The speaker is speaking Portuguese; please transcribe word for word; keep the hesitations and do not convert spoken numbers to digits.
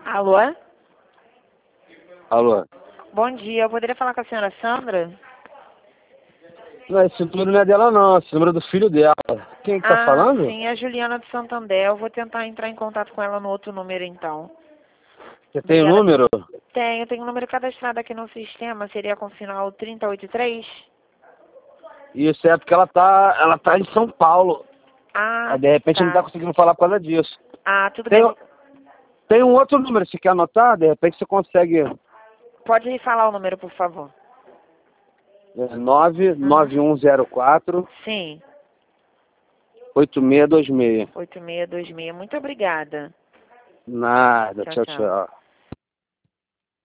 Alô? Alô? Bom dia, eu poderia falar com a senhora Sandra? Não, esse número não é dela não, esse número é do filho dela. Quem que tá Ah, falando? sim, é a Juliana de Santander. Eu vou tentar entrar em contato com ela no outro número, então. Você tem o Obrigada. número? Tenho, tenho um número cadastrado aqui no sistema, seria com final trinta e oito três? Isso é porque ela tá, ela tá em São Paulo. Ah, Aí, de repente tá. não tá conseguindo falar por causa disso. Ah, tudo Tem, bem. tem um outro número, se quer anotar, de repente você consegue. Pode falar o número, por favor. É nove nove um zero quatro Sim, oito seis dois seis. oito seis dois seis. Muito obrigada. Nada, Tchau, tchau, tchau. tchau.